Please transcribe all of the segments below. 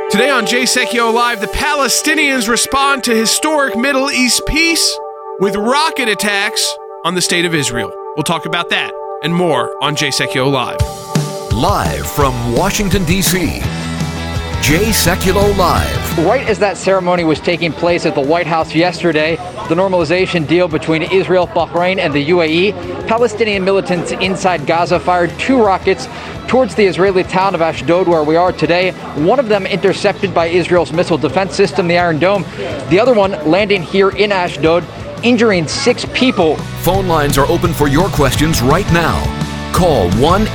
Today on Jay Secchio Live, the Palestinians respond to historic Middle East peace with rocket attacks on the state of Israel. We'll talk about that and more on Jay Secchio Live. Live from Washington, D.C., Jay Secchio Live. Right as that ceremony was taking place at the White House yesterday, the normalization deal between Israel, Bahrain, and the UAE, Palestinian militants inside Gaza fired 2 rockets towards the Israeli town of Ashdod, where we are today. One of them intercepted by Israel's missile defense system, the Iron Dome. The other one landing here in Ashdod, injuring 6 people. Phone lines are open for your questions right now. Call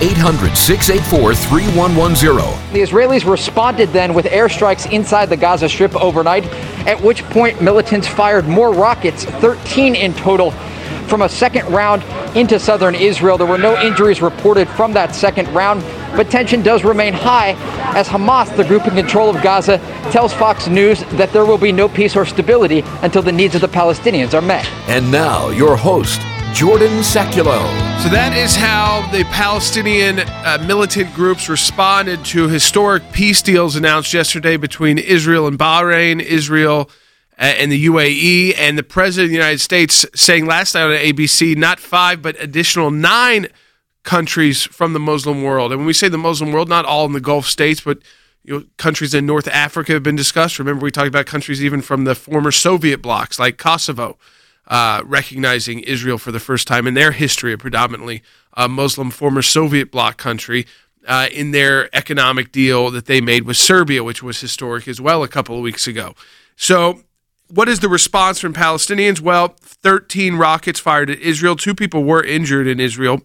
1-800-684-3110. The Israelis responded then with airstrikes inside the Gaza Strip overnight, at which point militants fired more rockets, 13 in total, from a second round into southern Israel. There were no injuries reported from that second round, but tension does remain high as Hamas, the group in control of Gaza, tells Fox News that there will be no peace or stability until the needs of the Palestinians are met. And now, your host, Jordan Sekulow. So that is how the Palestinian militant groups responded to historic peace deals announced yesterday between Israel and Bahrain, Israel and the UAE, and the President of the United States saying last night on ABC, not 5, but additional 9 countries from the Muslim world. And when we say the Muslim world, not all in the Gulf states, but countries in North Africa have been discussed. Remember, we talked about countries even from the former Soviet blocs, like Kosovo, recognizing Israel for the first time in their history, a predominantly Muslim former Soviet bloc country, in their economic deal that they made with Serbia, which was historic as well a couple of weeks ago. So what is the response from Palestinians? Well, 13 rockets fired at Israel. 2 people were injured in Israel.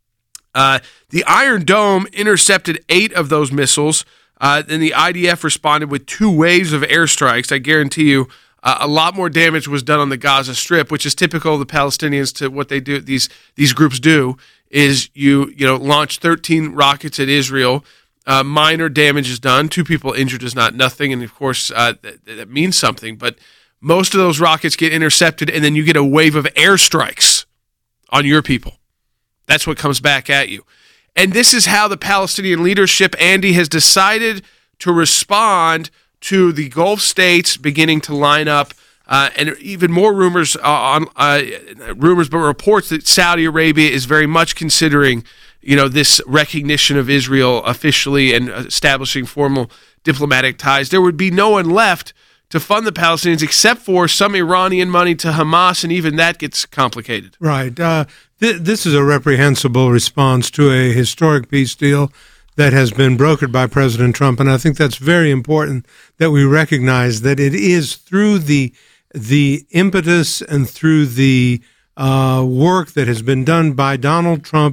The Iron Dome intercepted 8 of those missiles. Then the IDF responded with 2 waves of airstrikes. I guarantee you, a lot more damage was done on the Gaza Strip, which is typical of the Palestinians. To what they do, these groups do is you launch 13 rockets at Israel. Minor damage is done. 2 people injured is not nothing, and of course that means something. But most of those rockets get intercepted, and then you get a wave of airstrikes on your people. That's what comes back at you. And this is how the Palestinian leadership, Andy, has decided to respond to the Gulf states beginning to line up, and even more rumors but reports that Saudi Arabia is very much considering, this recognition of Israel officially and establishing formal diplomatic ties. There would be no one left to fund the Palestinians except for some Iranian money to Hamas, and even that gets complicated. Right. This is a reprehensible response to a historic peace deal that has been brokered by President Trump, and I think that's very important that we recognize that it is through the impetus and through the work that has been done by Donald Trump,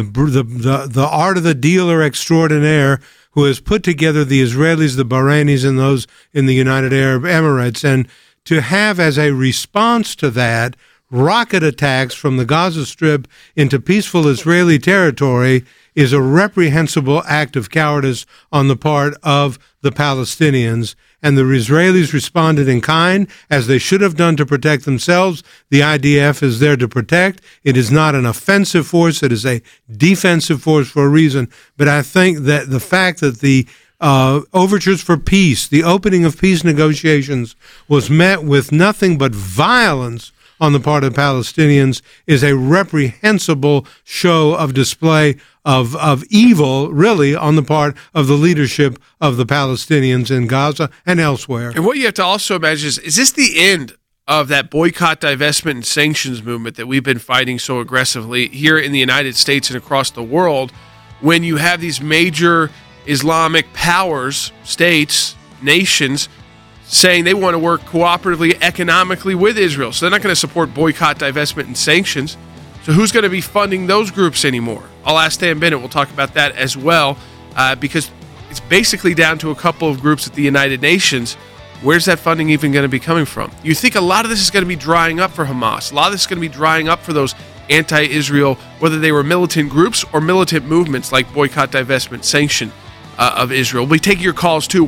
the art of the dealer extraordinaire, who has put together the Israelis, the Bahrainis, and those in the United Arab Emirates, and to have as a response to that rocket attacks from the Gaza Strip into peaceful Israeli territory is a reprehensible act of cowardice on the part of the Palestinians. And the Israelis responded in kind, as they should have done to protect themselves. The IDF is there to protect. It is not an offensive force. It is a defensive force for a reason. But I think that the fact that the overtures for peace, the opening of peace negotiations, was met with nothing but violence on the part of Palestinians is a reprehensible show of display of evil, really, on the part of the leadership of the Palestinians in Gaza and elsewhere. And what you have to also imagine is this the end of that boycott, divestment, and sanctions movement that we've been fighting so aggressively here in the United States and across the world, when you have these major Islamic powers, states, nations, saying they want to work cooperatively, economically with Israel. So they're not going to support boycott, divestment, and sanctions. So who's going to be funding those groups anymore? I'll ask Dan Bennett. We'll talk about that as well, because it's basically down to a couple of groups at the United Nations. Where's that funding even going to be coming from? You think a lot of this is going to be drying up for Hamas. A lot of this is going to be drying up for those anti-Israel, whether they were militant groups or militant movements like boycott, divestment, sanction of Israel. We'll be taking your calls too,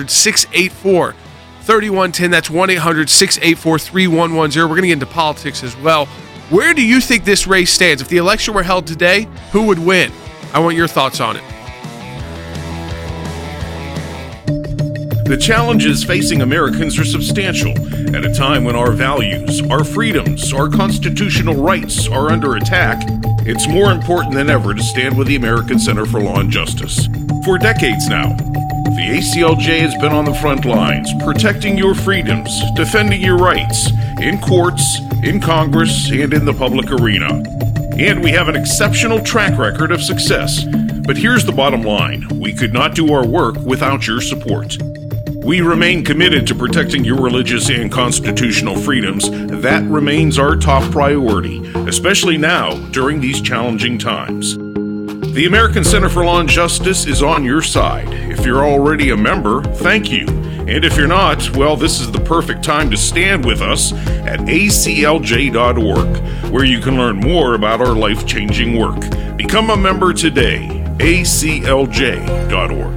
1-800-684-3110. That's 1-800-684-3110. We're going to get into politics as well. Where do you think this race stands? If the election were held today, who would win? I want your thoughts on it. The challenges facing Americans are substantial at a time when our values, our freedoms, our constitutional rights are under attack. It's more important than ever to stand with the American Center for Law and Justice. For decades now, the ACLJ has been on the front lines, protecting your freedoms, defending your rights, in courts, in Congress, and in the public arena. And we have an exceptional track record of success. But here's the bottom line. We could not do our work without your support. We remain committed to protecting your religious and constitutional freedoms. That remains our top priority, especially now during these challenging times. The American Center for Law and Justice is on your side. If you're already a member, thank you. And if you're not, well, this is the perfect time to stand with us at aclj.org, where you can learn more about our life-changing work. Become a member today, aclj.org.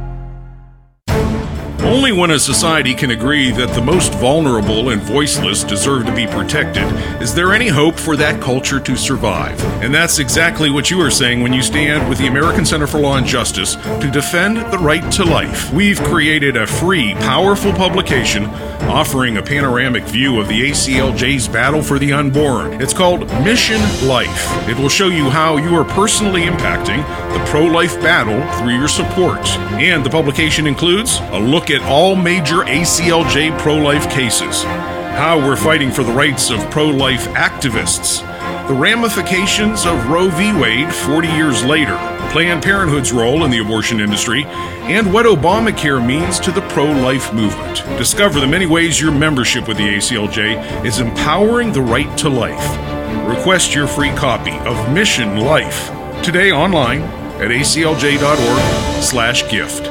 Only when a society can agree that the most vulnerable and voiceless deserve to be protected is there any hope for that culture to survive. And that's exactly what you are saying when you stand with the American Center for Law and Justice to defend the right to life. We've created a free, powerful publication offering a panoramic view of the ACLJ's battle for the unborn. It's called Mission Life. It will show you how you are personally impacting the pro-life battle through your support. And the publication includes a look at all major ACLJ pro-life cases, how we're fighting for the rights of pro-life activists, the ramifications of Roe v. Wade 40 years later, Planned Parenthood's role in the abortion industry, and what Obamacare means to the pro-life movement. Discover the many ways your membership with the ACLJ is empowering the right to life. Request your free copy of Mission Life today online at aclj.org/gift.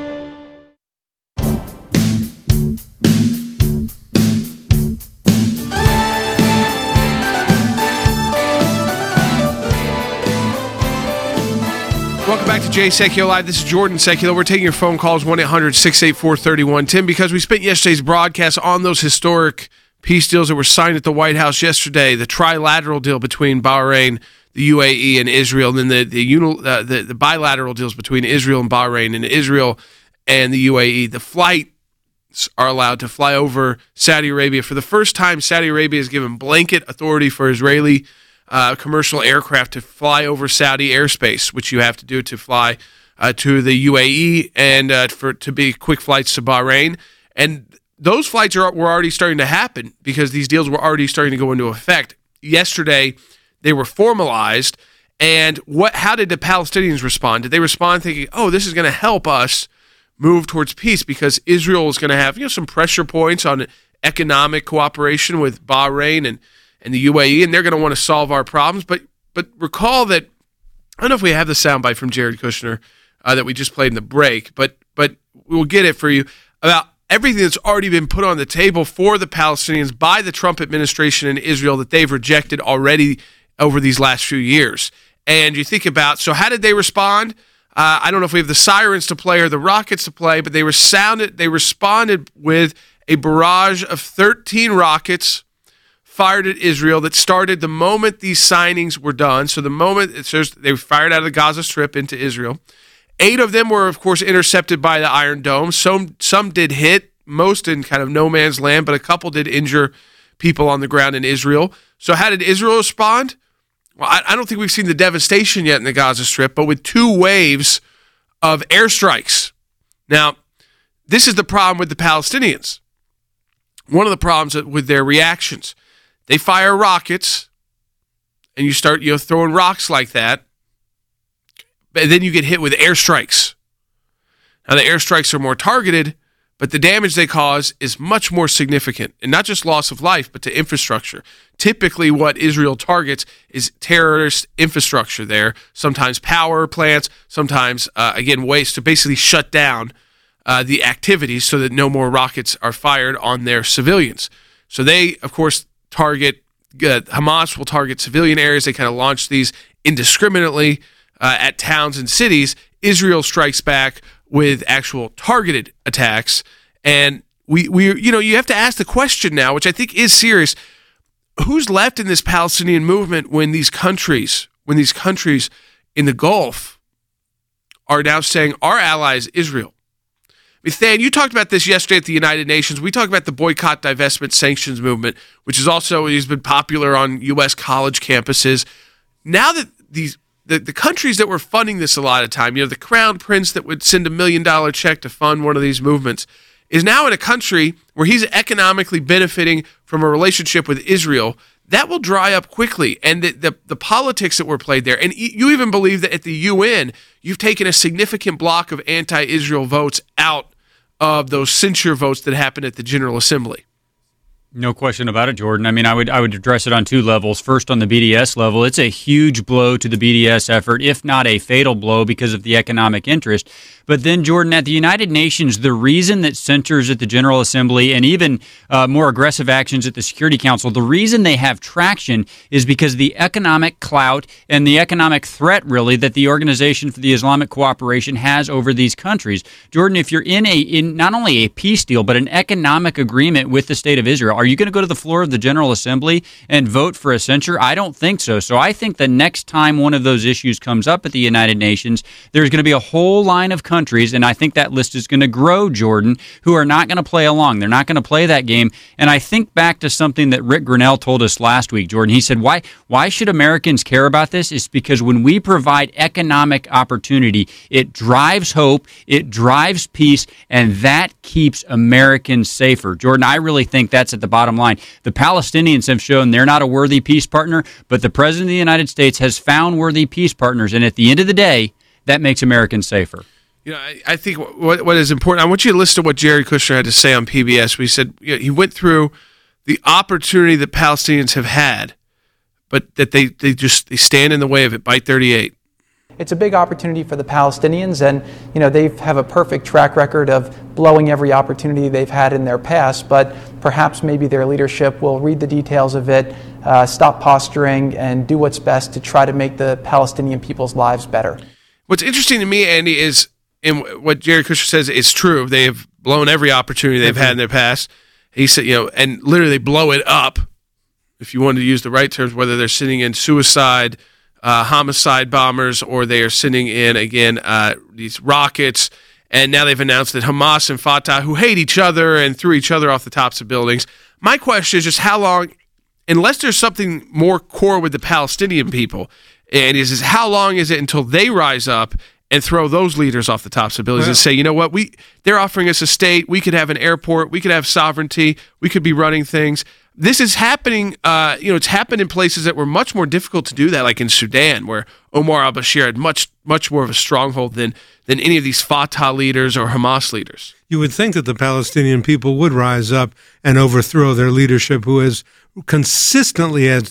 Welcome back to Jay Sekulow Live. This is Jordan Sekulow. We're taking your phone calls, 1-800-684-3110. Because we spent yesterday's broadcast on those historic peace deals that were signed at the White House yesterday, the trilateral deal between Bahrain, the UAE, and Israel, and then the bilateral deals between Israel and Bahrain, and Israel and the UAE. The flights are allowed to fly over Saudi Arabia. For the first time, Saudi Arabia has given blanket authority for Israeli commercial aircraft to fly over Saudi airspace, which you have to do to fly to the UAE and to be quick flights to Bahrain. And those flights were already starting to happen because these deals were already starting to go into effect. Yesterday, they were formalized. And how did the Palestinians respond? Did they respond thinking, oh, this is going to help us move towards peace because Israel is going to have some pressure points on economic cooperation with Bahrain and the UAE, and they're going to want to solve our problems. But recall that, I don't know if we have the soundbite from Jared Kushner that we just played in the break, but we'll get it for you, about everything that's already been put on the table for the Palestinians by the Trump administration in Israel that they've rejected already over these last few years. And you think about, so how did they respond? I don't know if we have the sirens to play or the rockets to play, but they responded with a barrage of 13 rockets fired at Israel that started the moment these signings were done. So the moment they were fired out of the Gaza Strip into Israel. 8 of them were, of course, intercepted by the Iron Dome. Some did hit, most in kind of no man's land, but a couple did injure people on the ground in Israel. So how did Israel respond? Well, I don't think we've seen the devastation yet in the Gaza Strip, but with 2 waves of airstrikes. Now, this is the problem with the Palestinians. One of the problems with their reactions. They fire rockets, and you start throwing rocks like that, and then you get hit with airstrikes. Now, the airstrikes are more targeted, but the damage they cause is much more significant, and not just loss of life, but to infrastructure. Typically, what Israel targets is terrorist infrastructure there, sometimes power plants, sometimes, ways to basically shut down the activities so that no more rockets are fired on their civilians. So they, of course, Hamas will target civilian areas. They kind of launch these indiscriminately at towns and cities. Israel strikes back with actual targeted attacks. And you have to ask the question now, which I think is serious. Who's left in this Palestinian movement when these countries in the Gulf are now saying our ally is Israel? Than, you talked about this yesterday at the United Nations. We talked about the boycott, divestment, sanctions movement, which is also has been popular on U.S. college campuses. Now that the countries that were funding this a lot of time, the Crown Prince that would send $1 million check to fund one of these movements, is now in a country where he's economically benefiting from a relationship with Israel. That will dry up quickly, and the politics that were played there. And you even believe that at the UN, you've taken a significant block of anti-Israel votes out of those censure votes that happened at the General Assembly. No question about it, Jordan. I mean, I would address it on two levels. First, on the BDS level, it's a huge blow to the BDS effort, if not a fatal blow because of the economic interest. But then, Jordan, at the United Nations, the reason that censures at the General Assembly and even more aggressive actions at the Security Council, the reason they have traction is because the economic clout and the economic threat, really, that the Organization for the Islamic Cooperation has over these countries. Jordan, if you're in not only a peace deal, but an economic agreement with the State of Israel, are you going to go to the floor of the General Assembly and vote for a censure? I don't think so. So I think the next time one of those issues comes up at the United Nations, there's going to be a whole line of countries, and I think that list is going to grow, Jordan, who are not going to play along. They're not going to play that game. And I think back to something that Rick Grinnell told us last week, Jordan. He said, why should Americans care about this? It's because when we provide economic opportunity, it drives hope, it drives peace, and that keeps Americans safer. Jordan, I really think that's at the bottom line. The Palestinians have shown they're not a worthy peace partner, but the President of the United States has found worthy peace partners. And at the end of the day, that makes Americans safer. I think what is important, I want you to listen to what Jared Kushner had to say on PBS. We said he went through the opportunity that Palestinians have had, but that they stand in the way of it. Bite 38. It's a big opportunity for the Palestinians, and they have a perfect track record of blowing every opportunity they've had in their past, but perhaps maybe their leadership will read the details of it, stop posturing, and do what's best to try to make the Palestinian people's lives better. What's interesting to me, Andy, is and what Jared Kushner says is true. They have blown every opportunity they've had in their past. He said, and literally they blow it up, if you wanted to use the right terms, whether they're sitting in suicide, homicide bombers, or they are sending in, again, these rockets. And now they've announced that Hamas and Fatah, who hate each other and threw each other off the tops of buildings. My question is just how long, unless there's something more core with the Palestinian people, and is how long is it until they rise up and throw those leaders off the tops of buildings and say, you know what, they're offering us a state, we could have an airport, we could have sovereignty, we could be running things. This is happening, it's happened in places that were much more difficult to do that, like in Sudan, where Omar al-Bashir had much more of a stronghold than any of these Fatah leaders or Hamas leaders. You would think that the Palestinian people would rise up and overthrow their leadership, who has consistently, as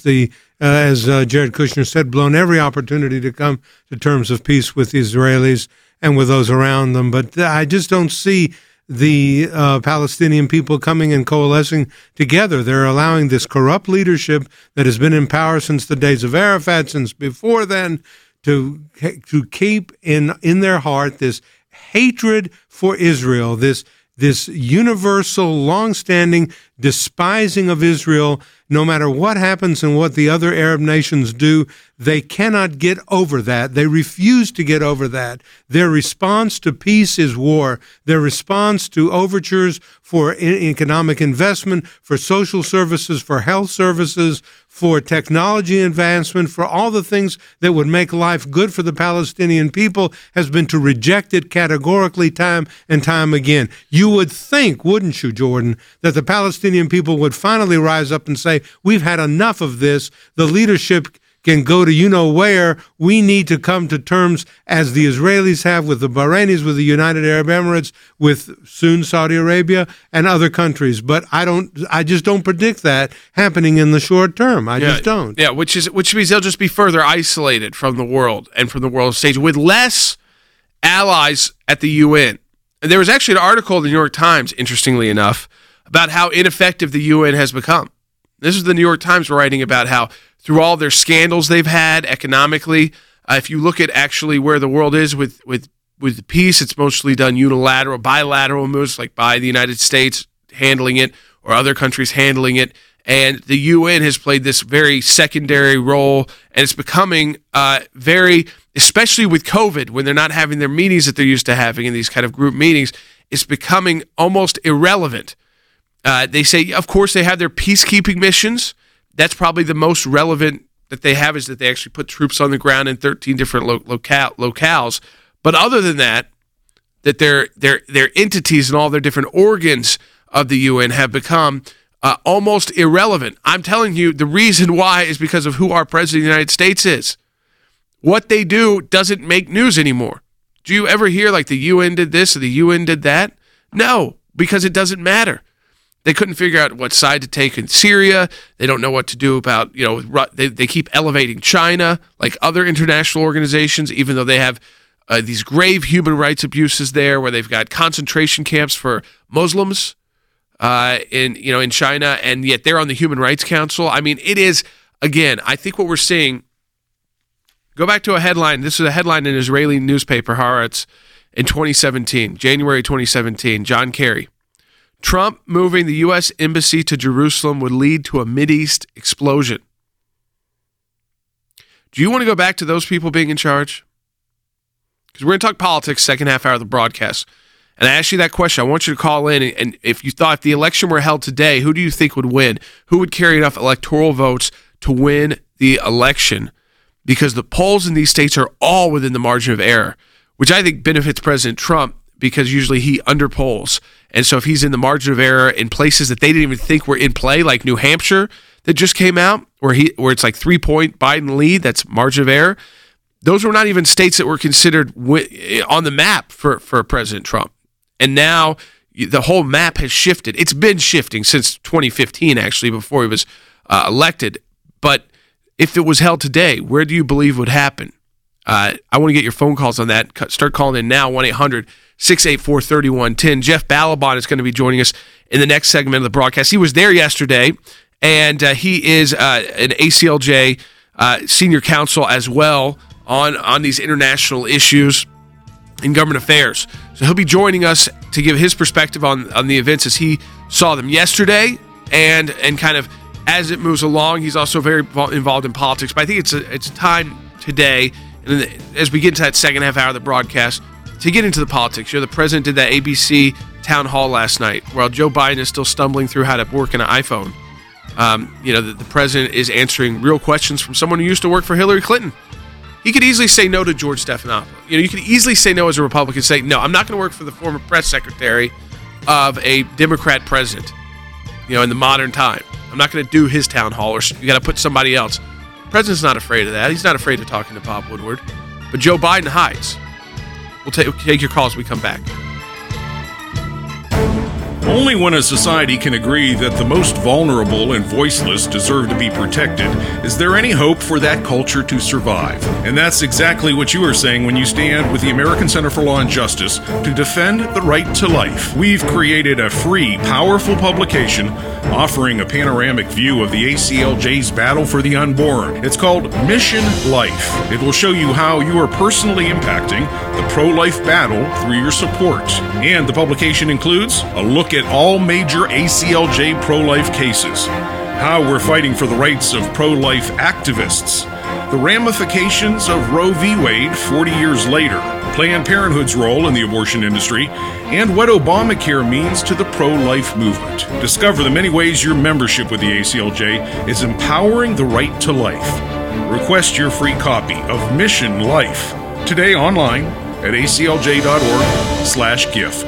Jared Kushner said, blown every opportunity to come to terms of peace with the Israelis and with those around them. But I just don't see the Palestinian people coming and coalescing together. They're allowing this corrupt leadership that has been in power since the days of Arafat, since before then, to keep in their heart this hatred for Israel, this universal, long-standing despising of Israel. No matter what happens and what the other Arab nations do, they cannot get over that. They refuse to get over that. Their response to peace is war. Their response to overtures for economic investment, for social services, for health services, for technology advancement, for all the things that would make life good for the Palestinian people has been to reject it categorically time and time again. You would think, wouldn't you, Jordan, that the Palestinian people would finally rise up and say, we've had enough of this. The leadership can go to you-know-where. We need to come to terms, as the Israelis have with the Bahrainis, with the United Arab Emirates, with soon Saudi Arabia and other countries. But I just don't predict that happening in the short term. I just don't. Yeah, which means they'll just be further isolated from the world and from the world stage with less allies at the UN. And there was actually an article in the New York Times, interestingly enough, about how ineffective the UN has become. This is the New York Times writing about how through all their scandals they've had economically, if you look at actually where the world is with peace, it's mostly done unilateral, bilateral moves, like by the United States handling it or other countries handling it. And the UN has played this very secondary role, and it's becoming especially with COVID, when they're not having their meetings that they're used to having in these kind of group meetings, is becoming almost irrelevant. They say, of course, they have their peacekeeping missions. That's probably the most relevant that they have, is that they actually put troops on the ground in 13 different locales. But other than that, that their entities and all their different organs of the UN have become almost irrelevant. I'm telling you, the reason why is because of who our president of the United States is. What they do doesn't make news anymore. Do you ever hear like the UN did this or the UN did that? No, because it doesn't matter. They couldn't figure out what side to take in Syria. They don't know what to do about, they keep elevating China like other international organizations, even though they have these grave human rights abuses there, where they've got concentration camps for Muslims in China, and yet they're on the Human Rights Council. I mean, it is, again, I think what we're seeing, go back to a headline. This is a headline in an Israeli newspaper, Haaretz, in 2017, January 2017, John Kerry. Trump moving the U.S. Embassy to Jerusalem would lead to a Mideast explosion. Do you want to go back to those people being in charge? Because we're going to talk politics second half hour of the broadcast. And I asked you that question. I want you to call in, and if you thought if the election were held today, who do you think would win? Who would carry enough electoral votes to win the election? Because the polls in these states are all within the margin of error, which I think benefits President Trump, because usually he underpolls. And so if he's in the margin of error in places that they didn't even think were in play, like New Hampshire that just came out, where it's like 3-point Biden lead, that's margin of error. Those were not even states that were considered on the map for President Trump. And now the whole map has shifted. It's been shifting since 2015, actually, before he was elected. But if it was held today, where do you believe would happen? I want to get your phone calls on that. Start calling in now, 1-800-684-3110. Jeff Balaban is going to be joining us in the next segment of the broadcast. He was there yesterday, and he is an ACLJ senior counsel as well on these international issues in government affairs. So he'll be joining us to give his perspective on the events as he saw them yesterday, and kind of as it moves along. He's also very involved in politics, but I think it's time today, and as we get into that second half hour of the broadcast, to get into the politics. The president did that ABC town hall last night, while Joe Biden is still stumbling through how to work an iPhone. The president is answering real questions from someone who used to work for Hillary Clinton. He could easily say no to George Stephanopoulos. You could easily say no as a Republican, say, no, I'm not going to work for the former press secretary of a Democrat president, in the modern time. I'm not going to do his town hall, or you got to put somebody else. The president's not afraid of that. He's not afraid of talking to Bob Woodward. But Joe Biden hides. We'll take your calls when we come back. Only when a society can agree that the most vulnerable and voiceless deserve to be protected is there any hope for that culture to survive. And that's exactly what you are saying when you stand with the American Center for Law and Justice to defend the right to life. We've created a free, powerful publication offering a panoramic view of the ACLJ's battle for the unborn. It's called Mission Life. It will show you how you are personally impacting the pro-life battle through your support. And the publication includes a look at all major ACLJ pro-life cases, how we're fighting for the rights of pro-life activists, the ramifications of Roe v. Wade 40 years later, Planned Parenthood's role in the abortion industry, and what Obamacare means to the pro-life movement. Discover the many ways your membership with the ACLJ is empowering the right to life. Request your free copy of Mission Life today online at aclj.org/gift.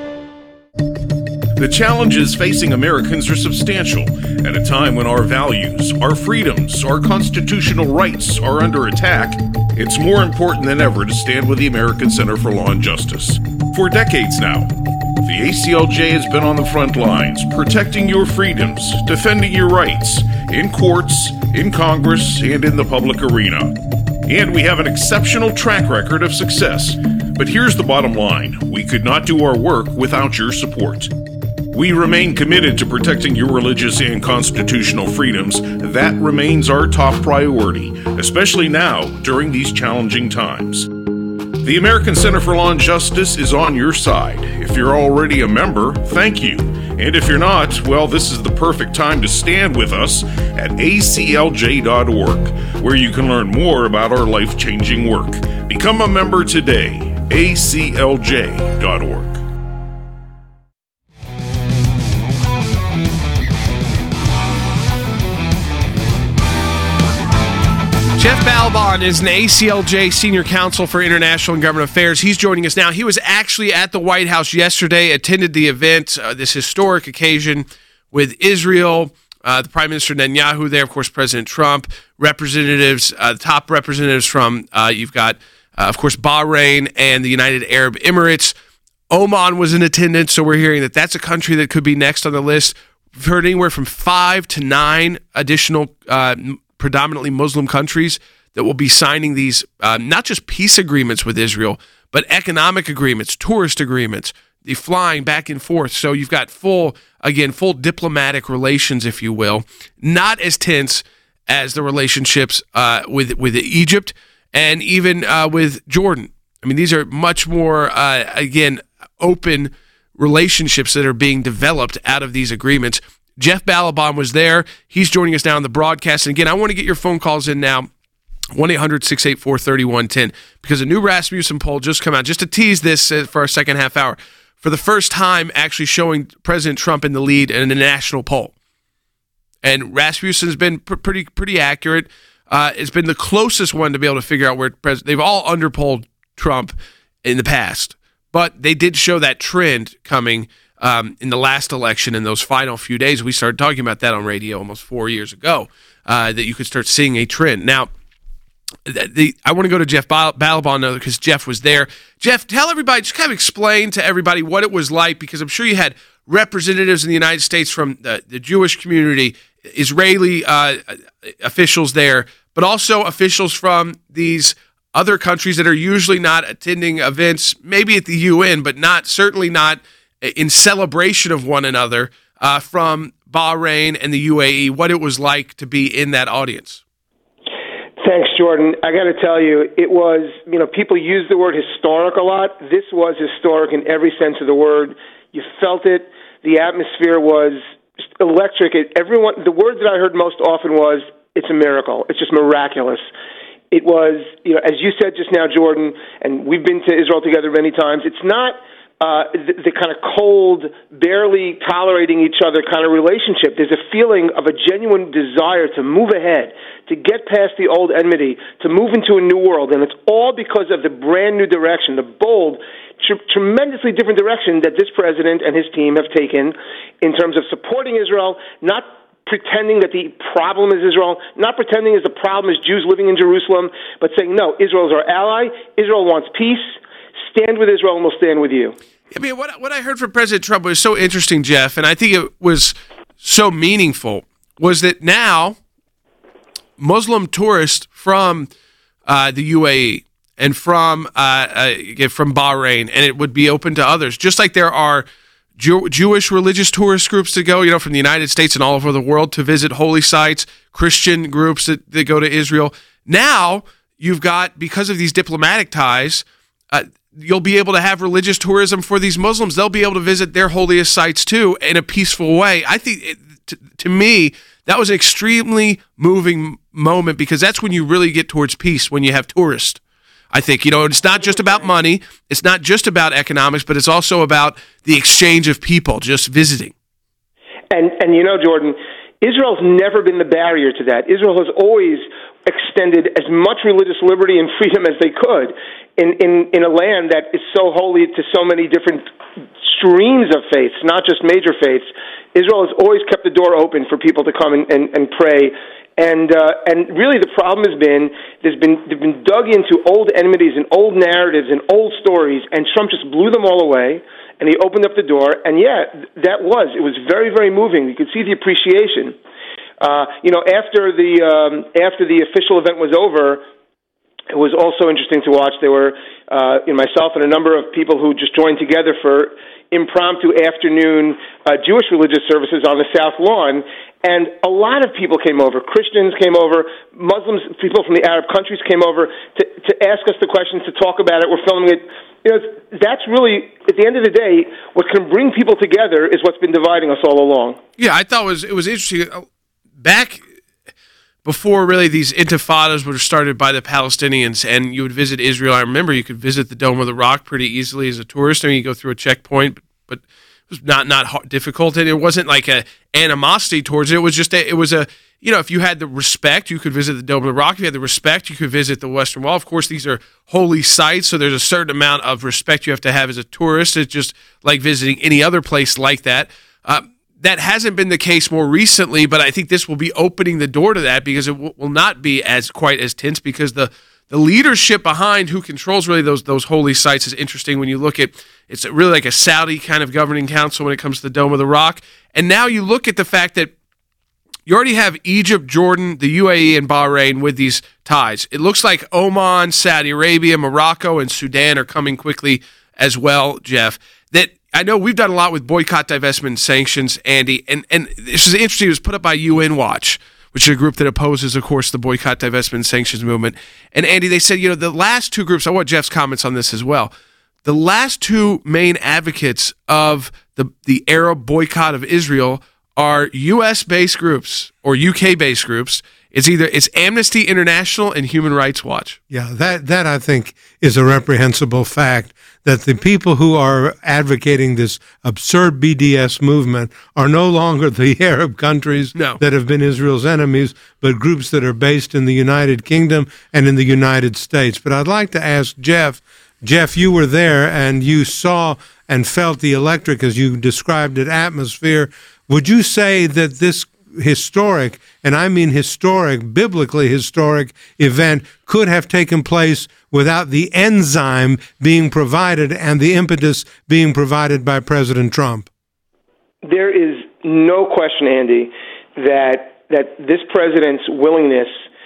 The challenges facing Americans are substantial at a time when our values, our freedoms, our constitutional rights are under attack. It's more important than ever to stand with the American Center for Law and Justice. For decades now, the ACLJ has been on the front lines, protecting your freedoms, defending your rights, in courts, in Congress, and in the public arena. And we have an exceptional track record of success. But here's the bottom line. We could not do our work without your support. We remain committed to protecting your religious and constitutional freedoms. That remains our top priority, especially now during these challenging times. The American Center for Law and Justice is on your side. If you're already a member, thank you. And if you're not, well, this is the perfect time to stand with us at aclj.org, where you can learn more about our life-changing work. Become a member today, aclj.org. Jeff Balaban is an ACLJ Senior Counsel for International and Government Affairs. He's joining us now. He was actually at the White House yesterday, attended the event, this historic occasion with Israel, the Prime Minister Netanyahu there, of course, President Trump, representatives, top representatives from, you've got, of course, Bahrain and the United Arab Emirates. Oman was in attendance, so we're hearing that that's a country that could be next on the list. We've heard anywhere from 5 to 9 additional predominantly Muslim countries that will be signing these, not just peace agreements with Israel, but economic agreements, tourist agreements, the flying back and forth. So you've got full diplomatic relations, if you will, not as tense as the relationships with Egypt and even with Jordan. I mean, these are much more, open relationships that are being developed out of these agreements. Jeff Balaban was there. He's joining us now on the broadcast. And again, I want to get your phone calls in now, 1-800-684-3110, because a new Rasmussen poll just come out, just to tease this for our second half hour, for the first time actually showing President Trump in the lead in a national poll. And Rasmussen's been pretty accurate. It's been the closest one to be able to figure out where they've all underpolled Trump in the past. But they did show that trend coming in the last election in those final few days. We started talking about that on radio almost 4 years ago, that you could start seeing a trend. Now, I want to go to Jeff Balaban because Jeff was there. Jeff, tell everybody, just kind of explain to everybody what it was like, because I'm sure you had representatives in the United States from the Jewish community, Israeli officials there, but also officials from these other countries that are usually not attending events, maybe at the UN, but certainly not in celebration of one another, from Bahrain and the UAE, what it was like to be in that audience. Thanks, Jordan. I got to tell you, it was, people use the word historic a lot. This was historic in every sense of the word. You felt it. The atmosphere was just electric. The word that I heard most often was, it's a miracle. It's just miraculous. It was, as you said just now, Jordan, and we've been to Israel together many times, it's not the kind of cold, barely tolerating each other kind of relationship. There's a feeling of a genuine desire to move ahead, to get past the old enmity, to move into a new world. And it's all because of the brand new direction, the bold, tremendously different direction that this president and his team have taken in terms of supporting Israel, not pretending that the problem is Israel, not pretending as the problem is Jews living in Jerusalem, but saying, no, Israel is our ally, Israel wants peace, stand with Israel and we'll stand with you. I mean, what I heard from President Trump was so interesting, Jeff, and I think it was so meaningful, was that now Muslim tourists from the UAE and from Bahrain, and it would be open to others, just like there are Jewish religious tourist groups that go, from the United States and all over the world to visit holy sites, Christian groups that go to Israel. Now you've got, because of these diplomatic ties, you'll be able to have religious tourism for these Muslims. They'll be able to visit their holiest sites too in a peaceful way. I think, to me, that was an extremely moving moment, because that's when you really get towards peace, when you have tourists. I think, it's not just about money, it's not just about economics, but it's also about the exchange of people just visiting. And Jordan, Israel's never been the barrier to that. Israel has always extended as much religious liberty and freedom as they could in a land that is so holy to so many different streams of faiths, not just major faiths. Israel has always kept the door open for people to come and pray. And really the problem has been they've been dug into old enmities and old narratives and old stories, and Trump just blew them all away, and he opened up the door. And it was very, very moving. You could see the appreciation. After the official event was over, it was also interesting to watch. There were myself and a number of people who just joined together for impromptu afternoon Jewish religious services on the South Lawn, and a lot of people came over. Christians came over, Muslims, people from the Arab countries came over to ask us the questions, to talk about it. We're filming it. That's really, at the end of the day, what can bring people together is what's been dividing us all along. Yeah, I thought it was interesting. Back before really these intifadas were started by the Palestinians, and you would visit Israel, I remember you could visit the Dome of the Rock pretty easily as a tourist. I mean, you go through a checkpoint, but it not difficult, and it wasn't like a animosity towards it. It was just if you had the respect, you could visit the Dome of the Rock. If you had the respect, you could visit the Western Wall. Of course, these are holy sites, so there's a certain amount of respect you have to have as a tourist. It's just like visiting any other place like that. That hasn't been the case more recently, but I think this will be opening the door to that, because it will not be quite as tense, because the leadership behind who controls really those holy sites is interesting. When you look at, it's really like a Saudi kind of governing council when it comes to the Dome of the Rock. And now you look at the fact that you already have Egypt, Jordan, the UAE, and Bahrain with these ties. It looks like Oman, Saudi Arabia, Morocco, and Sudan are coming quickly as well, Jeff. That I know we've done a lot with boycott, divestment, and sanctions, Andy, and this is interesting. It was put up by UN Watch, which is a group that opposes, of course, the boycott, divestment, and sanctions movement. And Andy, they said, the last two groups, I want Jeff's comments on this as well. The last two main advocates of the Arab boycott of Israel are U.S.-based groups or UK-based groups. It's Amnesty International and Human Rights Watch. Yeah, that I think is a reprehensible fact, that the people who are advocating this absurd BDS movement are no longer the Arab countries that have been Israel's enemies, but groups that are based in the United Kingdom and in the United States. But I'd like to ask Jeff. Jeff, you were there and you saw and felt the electric, as you described it, atmosphere. Would you say that this historic, and I mean historic, biblically historic event could have taken place without the enzyme being provided and the impetus being provided by President Trump? There is no question, Andy, that this president's willingness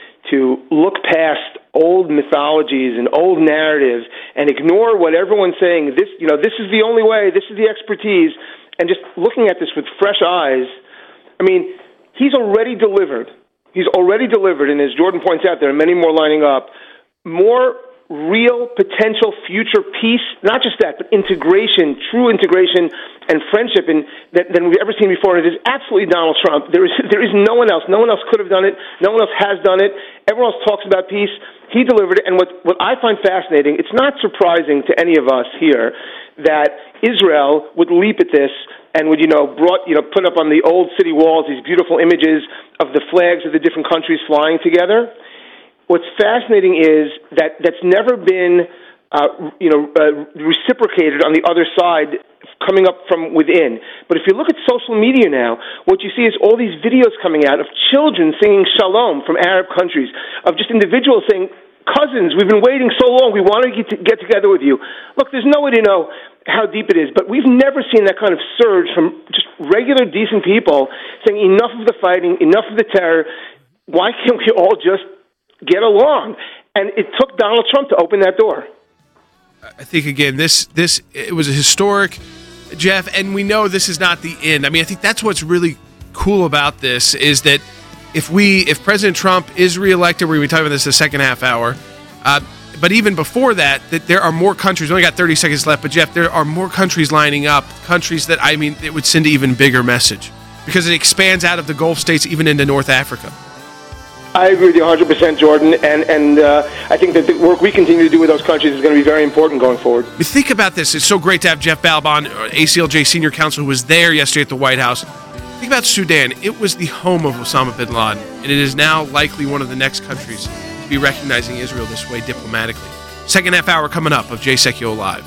to look past old mythologies and old narratives and ignore what everyone's saying, this is the only way, this is the expertise, and just looking at this with fresh eyes. I mean, he's already delivered. And as Jordan points out, there are many more lining up. More real potential future peace, not just that, but integration, true integration and friendship than we've ever seen before. And it is absolutely Donald Trump. There is no one else. No one else could have done it. No one else has done it. Everyone else talks about peace. He delivered it. And what I find fascinating, it's not surprising to any of us here that Israel would leap at this and would, put up on the old city walls these beautiful images of the flags of the different countries flying together. What's fascinating is that that's never been, reciprocated on the other side, coming up from within. But if you look at social media now, what you see is all these videos coming out of children singing shalom from Arab countries, of just individuals saying, cousins, we've been waiting so long, we want to get together with you. Look, there's no way to know how deep it is, but we've never seen that kind of surge from just regular, decent people saying enough of the fighting, enough of the terror. Why can't we all just get along? And it took Donald Trump to open that door. I think, again, it was a historic, Jeff, and we know this is not the end. I mean, I think that's what's really cool about this, is that if President Trump is reelected, we're going to be talking about this in the second half hour, but even before that there are more countries. We only got 30 seconds left, but Jeff, there are more countries lining up, countries that, it would send an even bigger message, because it expands out of the Gulf states even into North Africa. I agree with you 100%, Jordan, and I think that the work we continue to do with those countries is going to be very important going forward. Think about this. It's so great to have Jeff Balbon, ACLJ senior counsel, who was there yesterday at the White House. Think about Sudan. It was the home of Osama bin Laden, and it is now likely one of the next countries to be recognizing Israel this way diplomatically. Second half hour coming up of Jay Sekulow Live.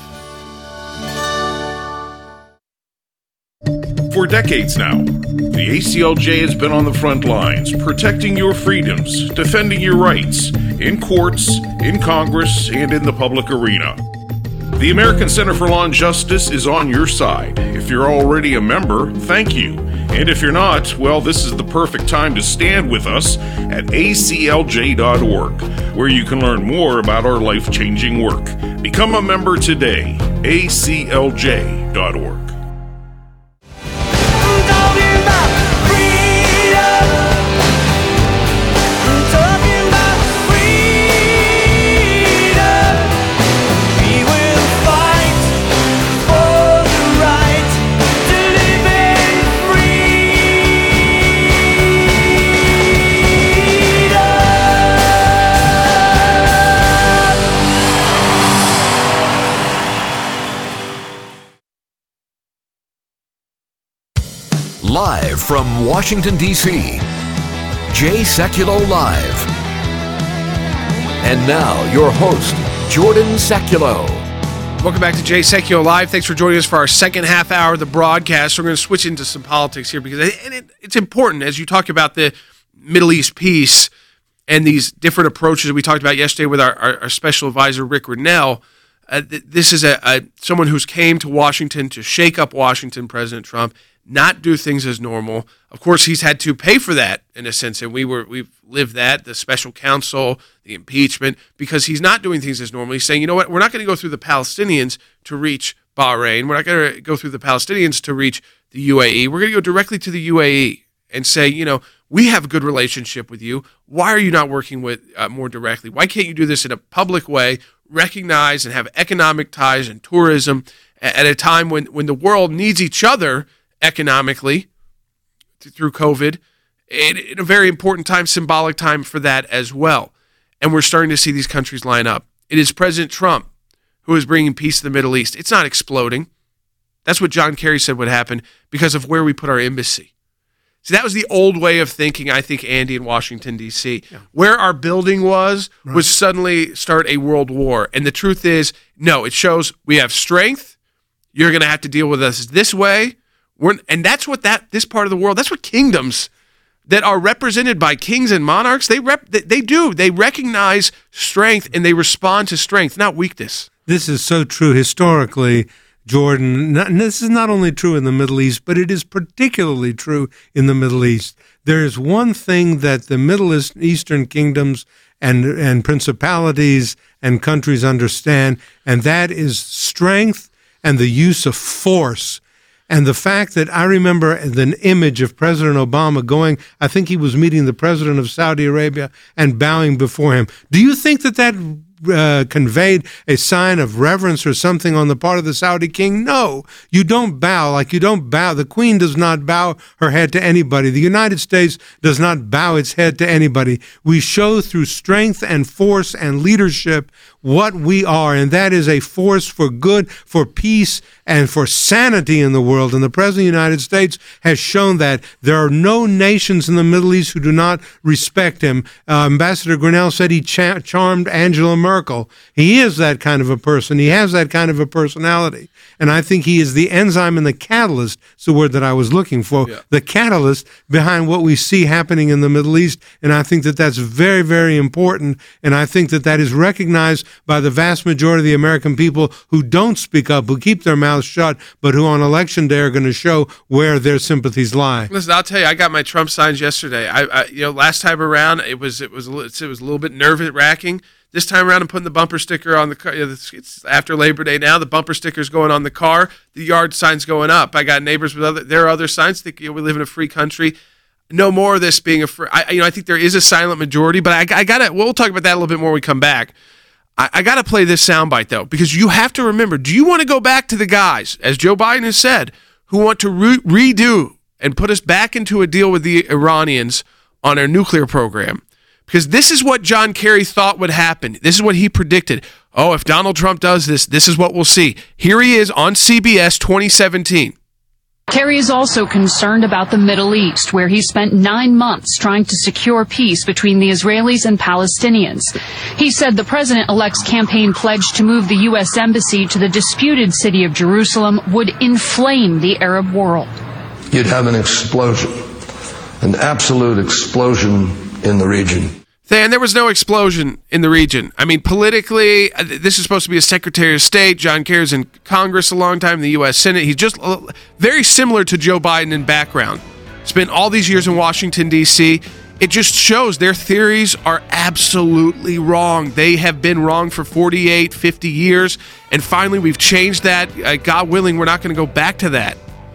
For decades now, the ACLJ has been on the front lines, protecting your freedoms, defending your rights, in courts, in Congress, and in the public arena. The American Center for Law and Justice is on your side. If you're already a member, thank you. And if you're not, well, this is the perfect time to stand with us at aclj.org, where you can learn more about our life-changing work. Become a member today, aclj.org. Live from Washington, D.C., Jay Sekulow Live. And now, your host, Jordan Sekulow. Welcome back to Jay Sekulow Live. Thanks for joining us for our second half hour of the broadcast. We're going to switch into some politics here because it's important as you talk about the Middle East peace and these different approaches that we talked about yesterday with our special advisor, Rick Rinnell. This is someone who's came to Washington to shake up Washington, President Trump, not do things as normal. Of course, he's had to pay for that in a sense, and we've lived that, the special counsel, the impeachment, because he's not doing things as normal. He's saying, you know what, we're not going to go through the Palestinians to reach Bahrain. We're not going to go through the Palestinians to reach the UAE. We're going to go directly to the UAE and say, you know, we have a good relationship with you. Why are you not working with more directly? Why can't you do this in a public way, recognize and have economic ties and tourism at a time when the world needs each other economically through COVID, in a very important time, symbolic time for that as well. And we're starting to see these countries line up. It is President Trump who is bringing peace to the Middle East. It's not exploding. That's what John Kerry said would happen because of where we put our embassy. See, that was the old way of thinking, I think, Andy, in Washington, D.C. Yeah. Where our building was suddenly start a world war. And the truth is, no, it shows we have strength. You're going to have to deal with us this way. And that's what this part of the world, that's what kingdoms that are represented by kings and monarchs, they do. They recognize strength and they respond to strength, not weakness. This is so true historically, Jordan. This is not only true in the Middle East, but it is particularly true in the Middle East. There is one thing that the Middle Eastern kingdoms and principalities and countries understand, and that is strength and the use of force. And the fact that I remember the image of President Obama going, I think he was meeting the president of Saudi Arabia and bowing before him. Do you think that conveyed a sign of reverence or something on the part of the Saudi king? No, you don't bow like you don't bow. The Queen does not bow her head to anybody. The United States does not bow its head to anybody. We show through strength and force and leadership what we are, and that is a force for good, for peace, and for sanity in the world. And the President of the United States has shown that. There are no nations in the Middle East who do not respect him. Ambassador Grinnell said he charmed Angela Merkel. He is that kind of a person. He has that kind of a personality. And I think he is the enzyme and the catalyst, it's the word that I was looking for, the catalyst behind what we see happening in the Middle East. And I think that that's very, very important. And I think that that is recognized by the vast majority of the American people who don't speak up, who keep their mouths shut, but who on election day are going to show where their sympathies lie. Listen, I'll tell you, I got my Trump signs yesterday. I last time around, it was a little bit nerve-wracking. This time around, I'm putting the bumper sticker on the car. It's after Labor Day now. The bumper sticker's going on the car. The yard sign's going up. I got neighbors with there are other signs. We live in a free country. No more of this being a free. I think there is a silent majority, but I gotta. We'll talk about that a little bit more when we come back. I got to play this soundbite, though, because you have to remember, do you want to go back to the guys, as Joe Biden has said, who want to redo and put us back into a deal with the Iranians on our nuclear program? Because this is what John Kerry thought would happen. This is what he predicted. Oh, if Donald Trump does this, this is what we'll see. Here he is on CBS 2017. Kerry is also concerned about the Middle East, where he spent 9 months trying to secure peace between the Israelis and Palestinians. He said the president-elect's campaign pledge to move the U.S. embassy to the disputed city of Jerusalem would inflame the Arab world. You'd have an explosion, an absolute explosion in the region. And there was no explosion in the region. I mean, politically, this is supposed to be a Secretary of State. John Kerry's in Congress a long time, in the U.S. Senate. He's just very similar to Joe Biden in background. Spent all these years in Washington, D.C. It just shows their theories are absolutely wrong. They have been wrong for 48, 50 years, and finally we've changed that. God willing, we're not going to go back to that.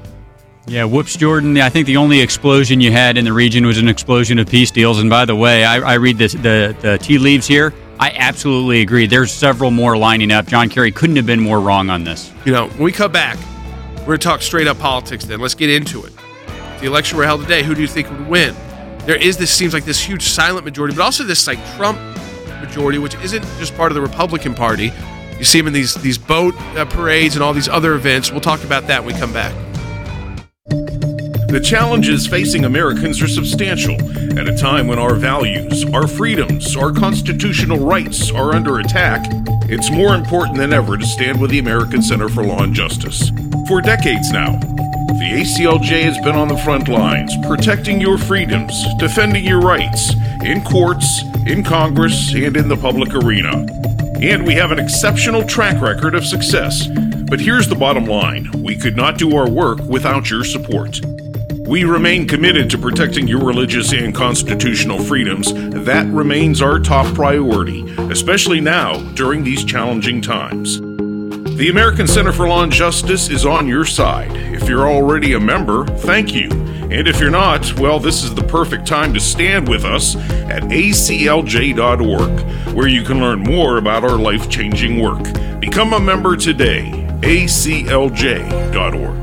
Yeah, whoops, Jordan. I think the only explosion you had in the region was an explosion of peace deals. And by the way, I read the tea leaves here. I absolutely agree. There's several more lining up. John Kerry couldn't have been more wrong on this. When we come back, we're going to talk straight up politics then. Let's get into it. If the election were held today, who do you think would win? There is seems like this huge silent majority, but also this Trump majority, which isn't just part of the Republican Party. You see him in these boat parades and all these other events. We'll talk about that when we come back. The challenges facing Americans are substantial at a time when our values, our freedoms, our constitutional rights are under attack. It's more important than ever to stand with the American Center for Law and Justice. For decades now, the ACLJ has been on the front lines, protecting your freedoms, defending your rights, in courts, in Congress, and in the public arena. And we have an exceptional track record of success. But here's the bottom line. We could not do our work without your support. We remain committed to protecting your religious and constitutional freedoms. That remains our top priority, especially now during these challenging times. The American Center for Law and Justice is on your side. If you're already a member, thank you. And if you're not, well, this is the perfect time to stand with us at aclj.org, where you can learn more about our life-changing work. Become a member today, aclj.org.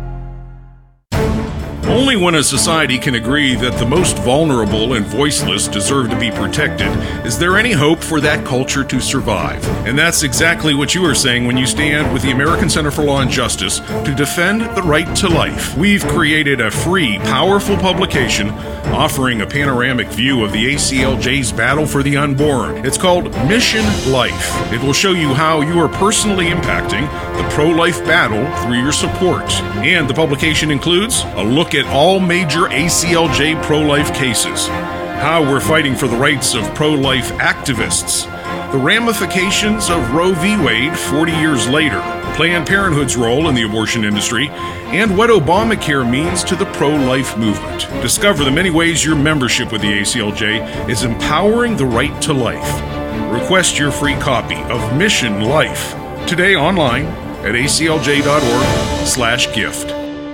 Only when a society can agree that the most vulnerable and voiceless deserve to be protected is there any hope for that culture to survive. And that's exactly what you are saying when you stand with the American Center for Law and Justice to defend the right to life. We've created a free, powerful publication offering a panoramic view of the ACLJ's battle for the unborn. It's called Mission Life. It will show you how you are personally impacting the pro-life battle through your support. And the publication includes a look at all major ACLJ pro-life cases, how we're fighting for the rights of pro-life activists, the ramifications of Roe v. Wade 40 years later, Planned Parenthood's role in the abortion industry, and what Obamacare means to the pro-life movement. Discover the many ways your membership with the ACLJ is empowering the right to life. Request your free copy of Mission Life today online at aclj.org/gift.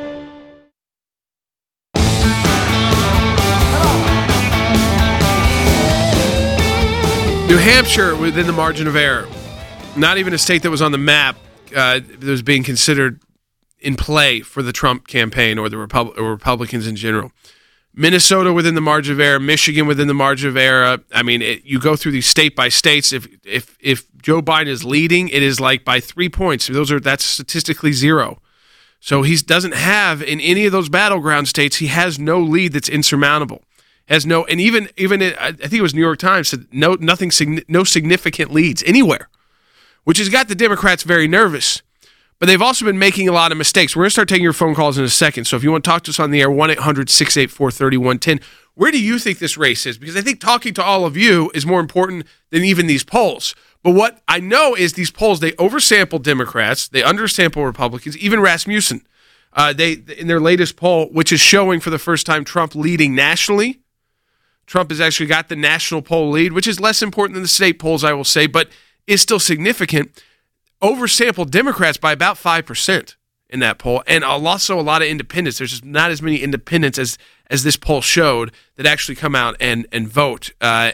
New Hampshire within the margin of error. Not even a state that was on the map that was being considered in play for the Trump campaign or the Republicans in general. Minnesota within the margin of error. Michigan within the margin of error. I mean, you go through these state by states. If Joe Biden is leading, it is like by 3 points. That's statistically zero. So he doesn't have in any of those battleground states. He has no lead that's insurmountable. Has no, and even I think it was New York Times said no significant leads anywhere, which has got the Democrats very nervous. But they've also been making a lot of mistakes. We're going to start taking your phone calls in a second. So if you want to talk to us on the air, 1-800-684-3110. Where do you think this race is? Because I think talking to all of you is more important than even these polls. But what I know is these polls, they oversample Democrats, they undersample Republicans, even Rasmussen. They in their latest poll, which is showing for the first time Trump leading nationally. Trump has actually got the national poll lead, which is less important than the state polls, I will say, but is still significant. Oversampled Democrats by about 5% in that poll, and also a lot of independents. There's just not as many independents as this poll showed that actually come out and vote. But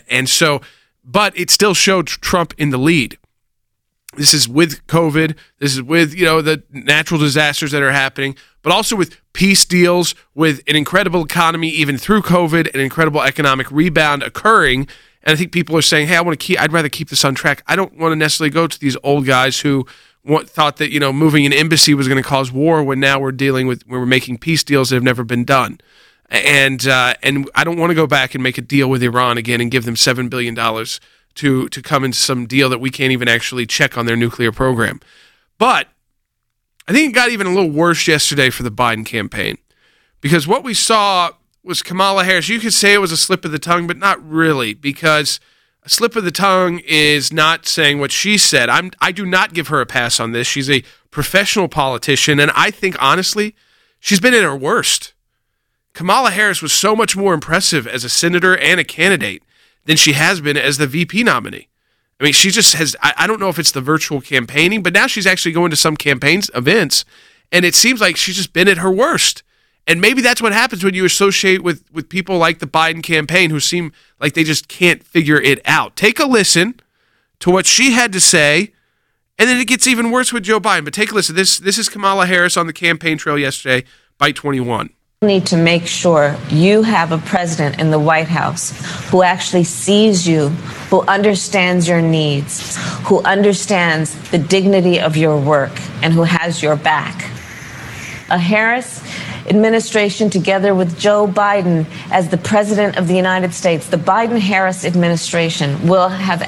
it still showed Trump in the lead. This is with COVID. This is with, the natural disasters that are happening, but also with peace deals, with an incredible economy, even through COVID, an incredible economic rebound occurring. And I think people are saying, hey, I'd rather keep this on track. I don't want to necessarily go to these old guys who thought that, moving an embassy was going to cause war when now we're making peace deals that have never been done. And I don't want to go back and make a deal with Iran again and give them $7 billion to come into some deal that we can't even actually check on their nuclear program. But I think it got even a little worse yesterday for the Biden campaign, because what we saw was Kamala Harris. You could say it was a slip of the tongue, but not really, because a slip of the tongue is not saying what she said. I do not give her a pass on this. She's a professional politician, and I think, honestly, she's been at her worst. Kamala Harris was so much more impressive as a senator and a candidate than she has been as the VP nominee. I mean, she just has, I don't know if it's the virtual campaigning, but now she's actually going to some campaigns, events, and it seems like she's just been at her worst. And maybe that's what happens when you associate with people like the Biden campaign who seem like they just can't figure it out. Take a listen to what she had to say, and then it gets even worse with Joe Biden. But take a listen. This is Kamala Harris on the campaign trail yesterday, Bite 21. Need to make sure you have a president in the White House who actually sees you, who understands your needs, who understands the dignity of your work, and who has your back. A Harris administration, together with Joe Biden as the President of the United States, the Biden-Harris administration will have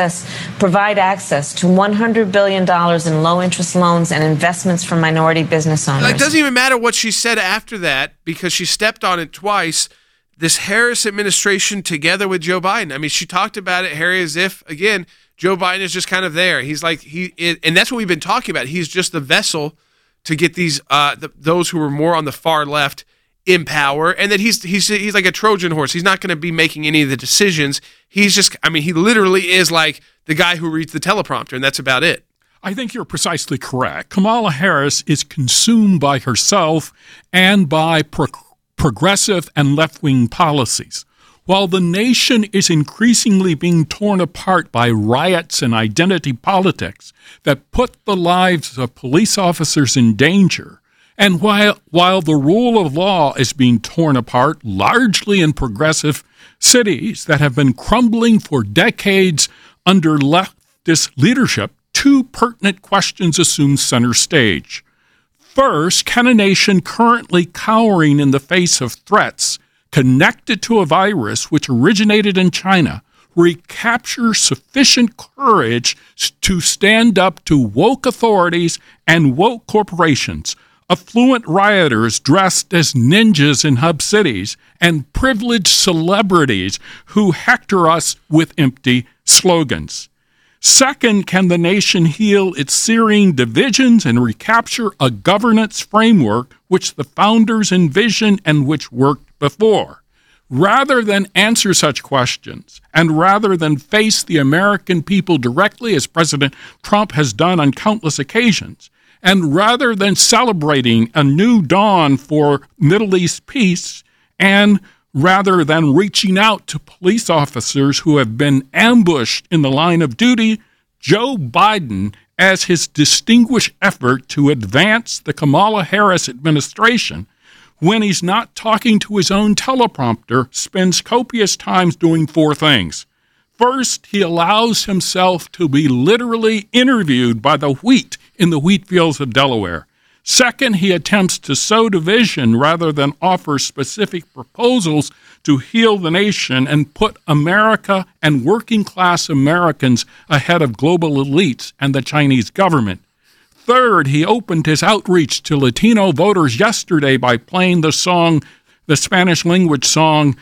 provide access to $100 billion in low-interest loans and investments from minority business owners. It doesn't even matter what she said after that, because she stepped on it twice. This Harris administration together with Joe Biden. I mean, she talked about it, Harry, as if, again, Joe Biden is just kind of there. He's like, and that's what we've been talking about. He's just the vessel to get these those who are more on the far left in power, and that he's like a Trojan horse. He's not going to be making any of the decisions. He's just, I mean, he literally is like the guy who reads the teleprompter, and that's about it. I think you're precisely correct. Kamala Harris is consumed by herself and by progressive and left-wing policies. While the nation is increasingly being torn apart by riots and identity politics that put the lives of police officers in danger, and while the rule of law is being torn apart largely in progressive cities that have been crumbling for decades under leftist leadership, two pertinent questions assume center stage. First, can a nation currently cowering in the face of threats connected to a virus which originated in China recapture sufficient courage to stand up to woke authorities and woke corporations, affluent rioters dressed as ninjas in hub cities, and privileged celebrities who hector us with empty slogans? Second, can the nation heal its searing divisions and recapture a governance framework which the founders envisioned and which worked before? Rather than answer such questions, and rather than face the American people directly, as President Trump has done on countless occasions, and rather than celebrating a new dawn for Middle East peace, and rather than reaching out to police officers who have been ambushed in the line of duty, Joe Biden, as his distinguished effort to advance the Kamala Harris administration, when he's not talking to his own teleprompter, spends copious times doing four things. First, he allows himself to be literally interviewed by the wheat in the wheat fields of Delaware. Second, he attempts to sow division rather than offer specific proposals to heal the nation and put America and working-class Americans ahead of global elites and the Chinese government. Third, he opened his outreach to Latino voters yesterday by playing the Spanish-language song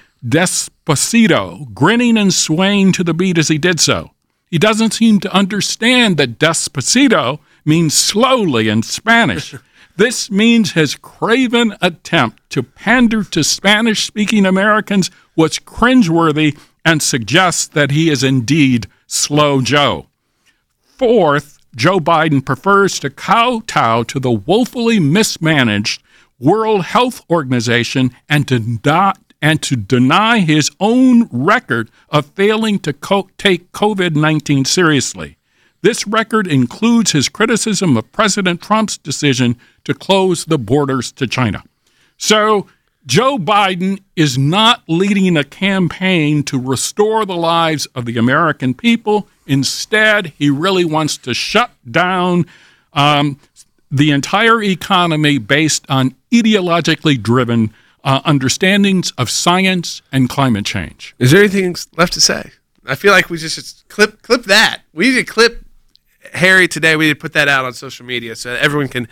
Despacito, grinning and swaying to the beat as he did so. He doesn't seem to understand that Despacito means slowly in Spanish. This means his craven attempt to pander to Spanish-speaking Americans was cringeworthy and suggests that he is indeed Slow Joe. Fourth, Joe Biden prefers to kowtow to the woefully mismanaged World Health Organization and to deny his own record of failing to take COVID-19 seriously. This record includes his criticism of President Trump's decision to close the borders to China. So Joe Biden is not leading a campaign to restore the lives of the American people. Instead, he really wants to shut down the entire economy based on ideologically driven understandings of science and climate change. Is there anything left to say? I feel like we just clip that. We need to clip Harry today. We need to put that out on social media so that everyone can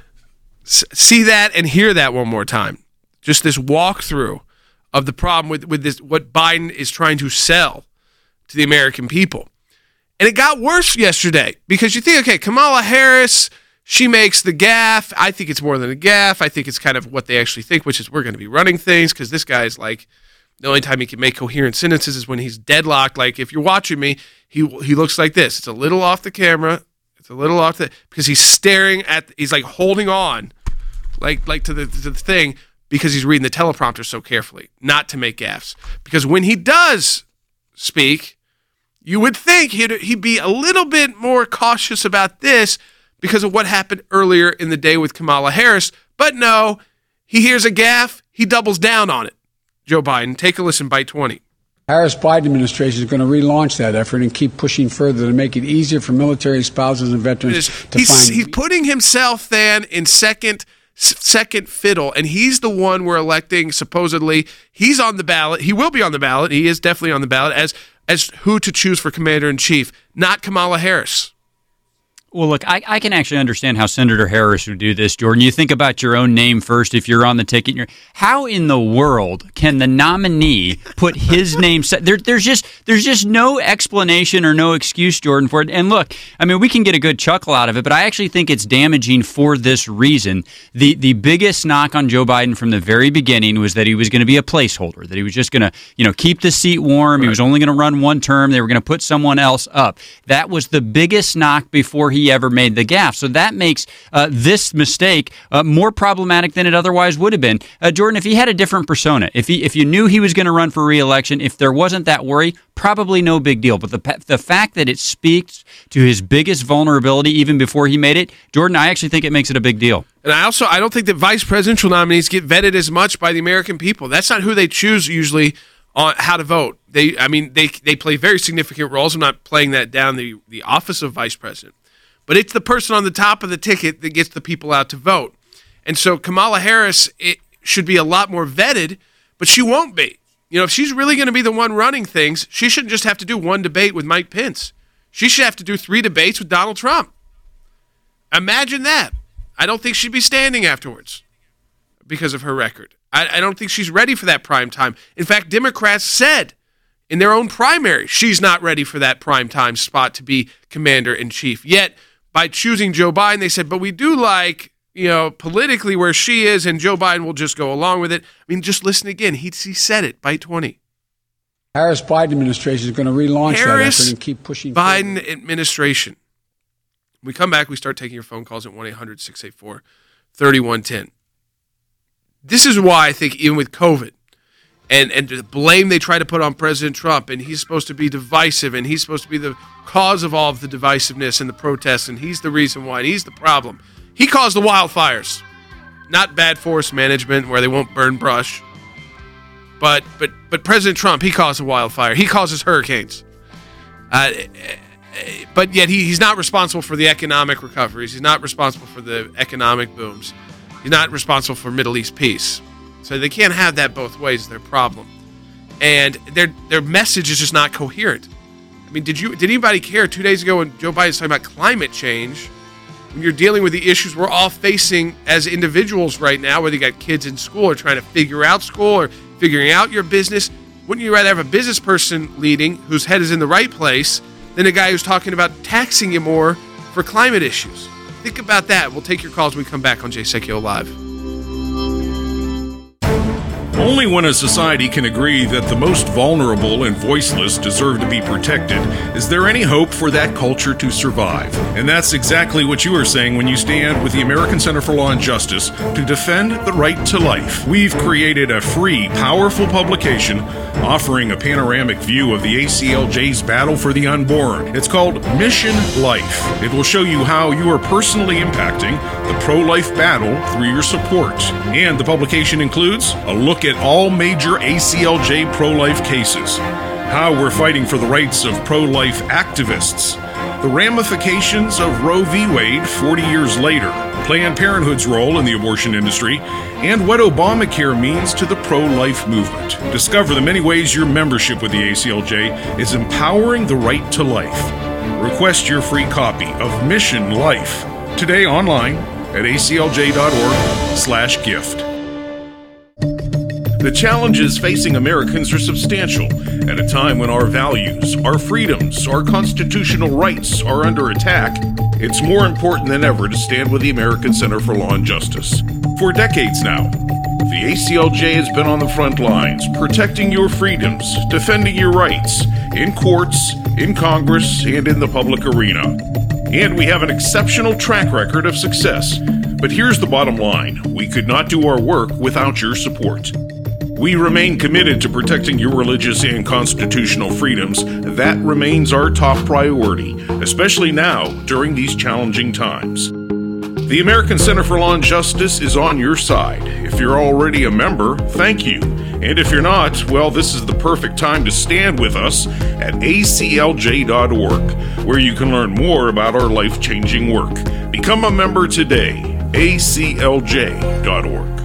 see that and hear that one more time. Just this walkthrough of the problem with this, what Biden is trying to sell to the American people. And it got worse yesterday because you think, okay, Kamala Harris, she makes the gaffe. I think it's more than a gaffe. I think it's kind of what they actually think, which is we're going to be running things because this guy is like, the only time he can make coherent sentences is when he's deadlocked. Like if you're watching me, he looks like this. It's a little off the camera. It's a little off because he's staring at. He's like holding on, like to the thing because he's reading the teleprompter so carefully, not to make gaffes. Because when he does speak, you would think he'd be a little bit more cautious about this because of what happened earlier in the day with Kamala Harris. But no, he hears a gaffe, he doubles down on it. Joe Biden, take a listen, Bite 20. Harris-Biden administration is going to relaunch that effort and keep pushing further to make it easier for military spouses and veterans to find... He's putting himself then in second second fiddle, and he's the one we're electing. Supposedly, he's on the ballot. He will be on the ballot. He is definitely on the ballot as who to choose for commander-in-chief, not Kamala Harris. Well, look, I can actually understand how Senator Harris would do this, Jordan. You think about your own name first if you're on the ticket. How in the world can the nominee put his name? There's just no explanation or no excuse, Jordan, for it. And look, I mean, we can get a good chuckle out of it, but I actually think it's damaging for this reason. The biggest knock on Joe Biden from the very beginning was that he was going to be a placeholder, that he was just going to, keep the seat warm. Right. He was only going to run one term. They were going to put someone else up. That was the biggest knock before he ever made the gaffe. So that makes this mistake more problematic than it otherwise would have been. Jordan, if he had a different persona, if you knew he was going to run for re-election, if there wasn't that worry, probably no big deal. But the fact that it speaks to his biggest vulnerability even before he made it, Jordan, I actually think it makes it a big deal. And I don't think that vice presidential nominees get vetted as much by the American people. That's not who they choose usually on how to vote. They play very significant roles. I'm not playing that down, the office of vice president. But it's the person on the top of the ticket that gets the people out to vote. And so Kamala Harris should be a lot more vetted, but she won't be. If she's really going to be the one running things, she shouldn't just have to do one debate with Mike Pence. She should have to do 3 debates with Donald Trump. Imagine that. I don't think she'd be standing afterwards because of her record. I don't think she's ready for that prime time. In fact, Democrats said in their own primary she's not ready for that prime time spot to be commander-in-chief. Yet, by choosing Joe Biden, they said, but we do like, politically where she is, and Joe Biden will just go along with it. I mean, just listen again. He said it, Bite 20. Harris-Biden administration is going to relaunch that effort and keep pushing Biden forward. administration. When we come back, we start taking your phone calls at 1-800-684-3110. This is why I think even with COVID, and the blame they try to put on President Trump, and he's supposed to be divisive, and he's supposed to be the cause of all of the divisiveness and the protests, and he's the reason why, and he's the problem. He caused the wildfires, not bad forest management where they won't burn brush. But President Trump, he caused the wildfire. He causes hurricanes. But yet he's not responsible for the economic recoveries. He's not responsible for the economic booms. He's not responsible for Middle East peace. So they can't have that both ways. Their problem, and their message is just not coherent. I mean, did anybody care 2 days ago when Joe Biden's talking about climate change? When you're dealing with the issues we're all facing as individuals right now, whether you got kids in school or trying to figure out school or figuring out your business, wouldn't you rather have a business person leading whose head is in the right place than a guy who's talking about taxing you more for climate issues? Think about that. We'll take your calls when we come back on Jay Sekulow Live. Only when a society can agree that the most vulnerable and voiceless deserve to be protected is there any hope for that culture to survive. And that's exactly what you are saying when you stand with the American Center for Law and Justice to defend the right to life. We've created a free, powerful publication offering a panoramic view of the ACLJ's battle for the unborn. It's called Mission Life. It will show you how you are personally impacting the pro-life battle through your support. And the publication includes a look at all major ACLJ pro-life cases, how we're fighting for the rights of pro-life activists, the ramifications of Roe v. Wade 40 years later, Planned Parenthood's role in the abortion industry, and what Obamacare means to the pro-life movement. Discover the many ways your membership with the ACLJ is empowering the right to life. Request your free copy of Mission Life today online at aclj.org/gift. The challenges facing Americans are substantial at a time when our values, our freedoms, our constitutional rights are under attack. It's more important than ever to stand with the American Center for Law and Justice. For decades now, the ACLJ has been on the front lines, protecting your freedoms, defending your rights, in courts, in Congress, and in the public arena. And we have an exceptional track record of success. But here's the bottom line. We could not do our work without your support. We remain committed to protecting your religious and constitutional freedoms. That remains our top priority, especially now during these challenging times. The American Center for Law and Justice is on your side. If you're already a member, thank you. And if you're not, well, this is the perfect time to stand with us at aclj.org, where you can learn more about our life-changing work. Become a member today. aclj.org.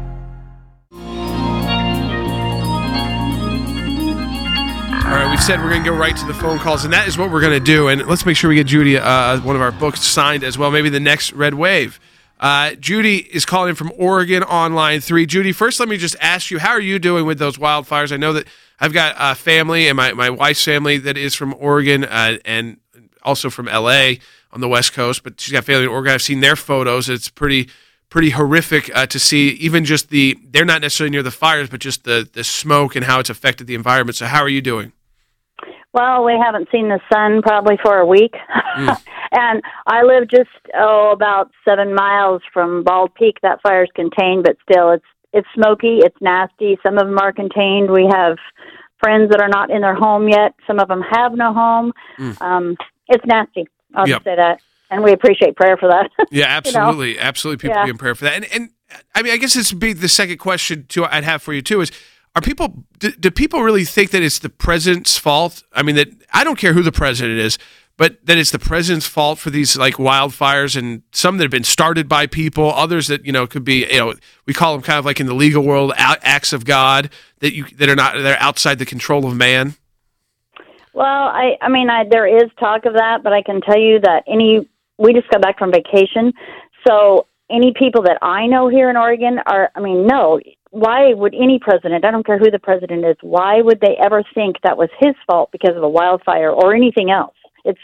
All right, we said we're going to go right to the phone calls, and that is what we're going to do. And let's make sure we get Judy one of our books signed as well, maybe the next Red Wave. Judy is calling in from Oregon on line 3. Judy, first let me just ask you, how are you doing with those wildfires? I know that I've got family and my wife's family that is from Oregon and also from L.A. on the West Coast, but she's got family in Oregon. I've seen their photos. It's pretty horrific to see, even just they're not necessarily near the fires, but just the smoke and how it's affected the environment. So how are you doing? Well, we haven't seen the sun probably for a week. And I live just, about 7 miles from Bald Peak. That fire's contained, but still it's smoky, it's nasty. Some of them are contained. We have friends that are not in their home yet. Some of them have no home. It's nasty. I'll just say that. And we appreciate prayer for that. Yeah, absolutely. Absolutely. People be in prayer for that. And I mean, I guess this would be the second question I'd have for you too is, do people really think that it's the president's fault? I mean, that I don't care who the president is, but that it's the president's fault for these like wildfires, and some that have been started by people, others that, could be, we call them kind of like in the legal world, acts of God they're outside the control of man. Well, I mean, there is talk of that, but I can tell you that we just got back from vacation. So any people that I know here in Oregon no. Why would any president, I don't care who the president is, why would they ever think that was his fault because of a wildfire or anything else? It's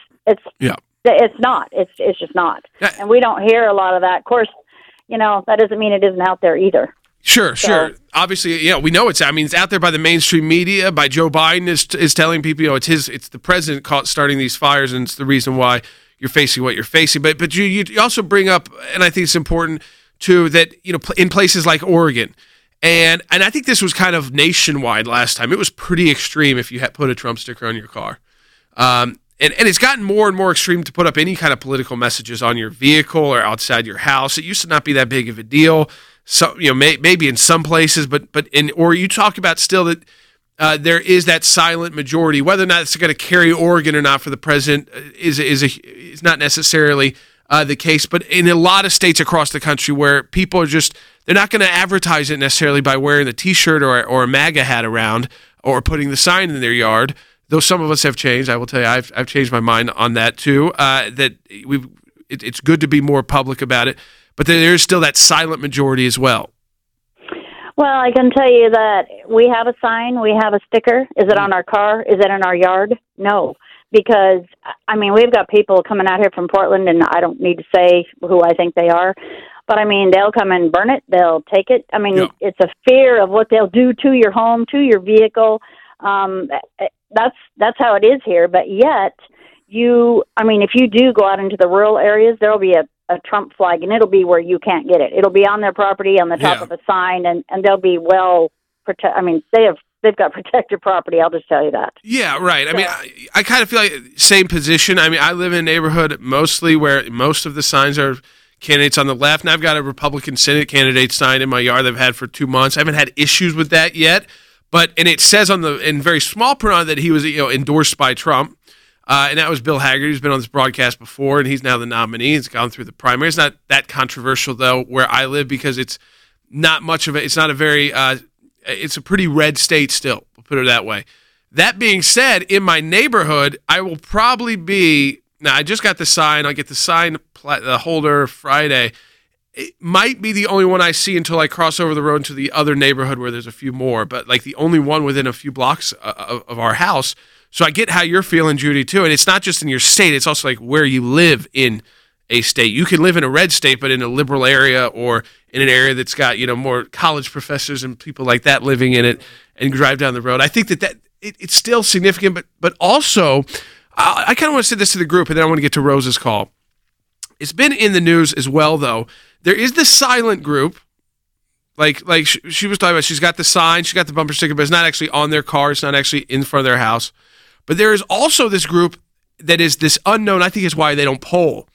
not. It's just not. And we don't hear a lot of that. Of course, that doesn't mean it isn't out there either. Sure. Obviously, we know it's out there by the mainstream media, by Joe Biden is telling people, it's the president starting these fires, and it's the reason why you're facing what you're facing. But you also bring up, and I think it's important too, that, in places like Oregon, and I think this was kind of nationwide last time. It was pretty extreme if you had put a Trump sticker on your car. And it's gotten more and more extreme to put up any kind of political messages on your vehicle or outside your house. It used to not be that big of a deal. So, maybe in some places, or you talk about still that there is that silent majority. Whether or not it's going to carry Oregon or not for the president is not necessarily the case. But in a lot of states across the country where people are they're not going to advertise it necessarily by wearing the T-shirt or a MAGA hat around or putting the sign in their yard. Though some of us have changed, I will tell you, I've changed my mind on that too. It's good to be more public about it, but there is still that silent majority as well. Well, I can tell you that we have a sign, we have a sticker. Is it on our car? Is it in our yard? No, because we've got people coming out here from Portland, and I don't need to say who I think they are. But, they'll come and burn it. They'll take it. It's a fear of what they'll do to your home, to your vehicle. That's how it is here. But yet, if you do go out into the rural areas, there'll be a Trump flag, and it'll be where you can't get it. It'll be on their property, on the top of a sign, and they'll be well protected. They've got protected property. I'll just tell you that. Yeah, right. I kind of feel like same position. I live in a neighborhood mostly where most of the signs are candidates on the left, and I've got a Republican Senate candidate sign in my yard that I've had for 2 months. I haven't had issues with that yet, and it says in very small print that he was endorsed by Trump, and that was Bill Haggard, who's been on this broadcast before, and he's now the nominee. He's gone through the primary. It's not that controversial though where I live because it's not much of it. It's not a very it's a pretty red state still. We'll put it that way. That being said, in my neighborhood, I will probably be. Now, I just got the sign. I'll get the sign, the holder Friday. It might be the only one I see until I cross over the road to the other neighborhood where there's a few more, but like the only one within a few blocks of our house. So I get how you're feeling, Judy, too. And it's not just in your state. It's also like where you live in a state. You can live in a red state, but in a liberal area or in an area that's got, more college professors and people like that living in it and drive down the road. I think that it's still significant, but also I kind of want to say this to the group, and then I want to get to Rose's call. It's been in the news as well, though. There is the silent group, like she was talking about. She's got the sign, she got the bumper sticker, but it's not actually on their car. It's not actually in front of their house. But there is also this group that is this unknown. I think is why they don't poll.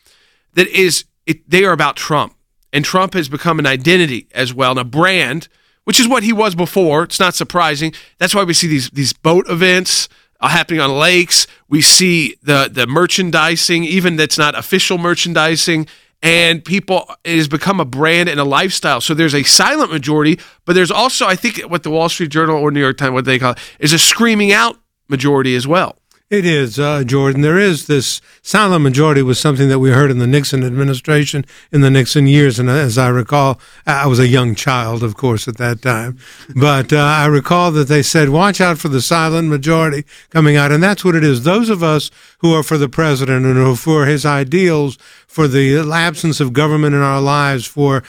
They are about Trump, and Trump has become an identity as well, and a brand, which is what he was before. It's not surprising. That's why we see these boat events happening on lakes. We see the merchandising, even that's not official merchandising, and it has become a brand and a lifestyle. So there's a silent majority, but there's also, I think, what the Wall Street Journal or New York Times, what they call it, is a screaming out majority as well. It is, Jordan. There is this silent majority was something that we heard in the Nixon administration, in the Nixon years. And as I recall, I was a young child, of course, at that time. But I recall that they said, watch out for the silent majority coming out. And that's what it is. Those of us who are for the president and who are for his ideals, for the absence of government in our lives, for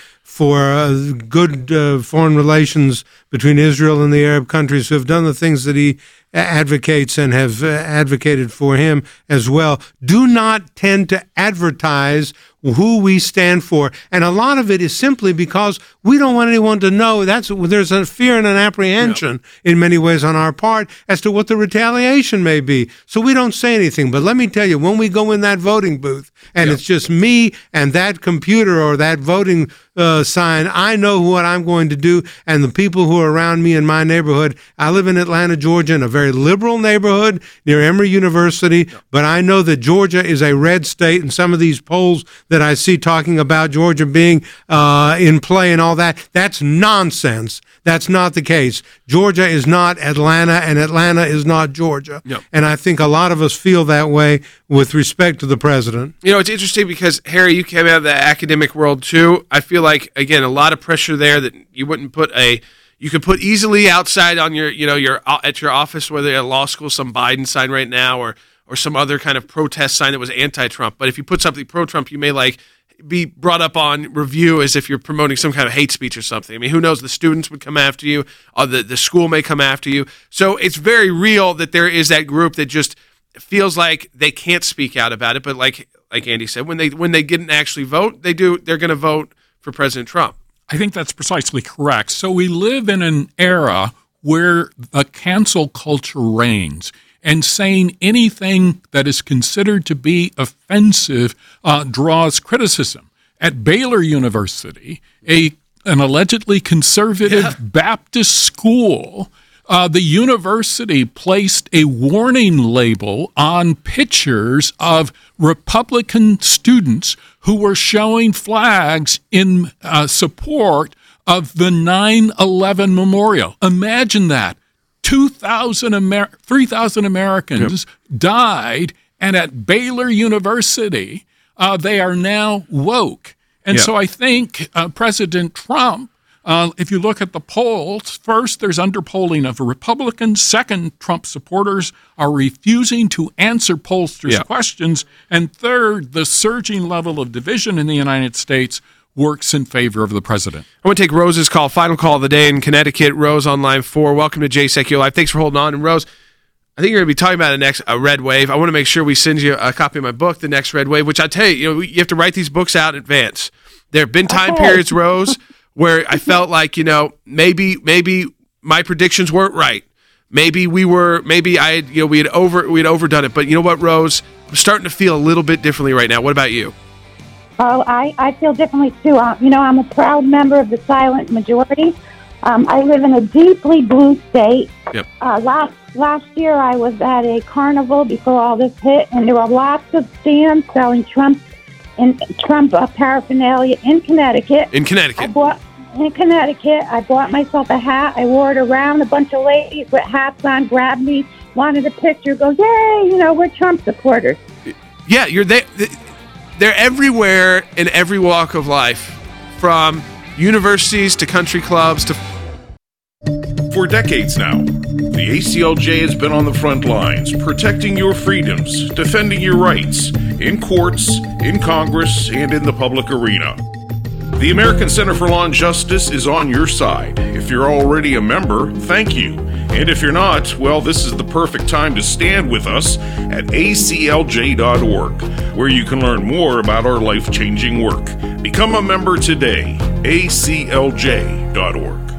good foreign relations between Israel and the Arab countries, who have done the things that he advocates and have advocated for him as well, do not tend to advertise who we stand for. And a lot of it is simply because we don't want anyone to know. There's a fear and an apprehension in many ways on our part as to what the retaliation may be. So we don't say anything. But let me tell you, when we go in that voting booth and it's just me and that computer or that voting sign, I know what I'm going to do. And the people who are around me in my neighborhood, I live in Atlanta, Georgia, in a very liberal neighborhood near Emory University, but I know that Georgia is a red state, and some of these polls that I see talking about Georgia being in play and all that, that's nonsense. That's not the case. Georgia is not Atlanta, and Atlanta is not Georgia. Yep. And I think a lot of us feel that way with respect to the president. You know, it's interesting because, Harry, you came out of the academic world too. I feel like, again, a lot of pressure there that you wouldn't put you could put easily outside on your at your office, whether at law school, some Biden sign right now or some other kind of protest sign that was anti-Trump. But if you put something pro-Trump, you may be brought up on review as if you're promoting some kind of hate speech or something. I mean, who knows? The students would come after you, or the school may come after you. So it's very real that there is that group that just feels like they can't speak out about it. But like Andy said, when they get and actually vote, they're going to vote for President Trump. I think that's precisely correct. So we live in an era where the cancel culture reigns, and saying anything that is considered to be offensive draws criticism. At Baylor University, an allegedly conservative Baptist school, the university placed a warning label on pictures of Republican students who were showing flags in support of the 9/11 memorial. Imagine that. 3,000 Americans died, and at Baylor University, they are now woke. And so I think President Trump, if you look at the polls, first, there's underpolling of Republicans. Second, Trump supporters are refusing to answer pollsters' questions. And third, the surging level of division in the United States works in favor of the president. I want to take Rose's call, final call of the day in Connecticut. Rose on line 4. Welcome to JSECU Live. Thanks for holding on. And Rose, I think you're going to be talking about a red wave. I want to make sure we send you a copy of my book, The Next Red Wave, which I tell you, you have to write these books out in advance. There have been time periods, Rose, where I felt like, maybe my predictions weren't right. Maybe we had overdone it. But you know what, Rose? I'm starting to feel a little bit differently right now. What about you? Oh, I feel differently, too. I'm a proud member of the silent majority. I live in a deeply blue state. Yep. Last year, I was at a carnival before all this hit, and there were lots of stands selling Trump paraphernalia in Connecticut. In Connecticut. I bought myself a hat. I wore it around. A bunch of ladies with hats on grabbed me, wanted a picture, go, yay, we're Trump supporters. Yeah, they're everywhere in every walk of life, from universities to country clubs to... For decades now, the ACLJ has been on the front lines, protecting your freedoms, defending your rights, in courts, in Congress, and in the public arena. The American Center for Law and Justice is on your side. If you're already a member, thank you. And if you're not, well, this is the perfect time to stand with us at aclj.org, where you can learn more about our life-changing work. Become a member today, aclj.org.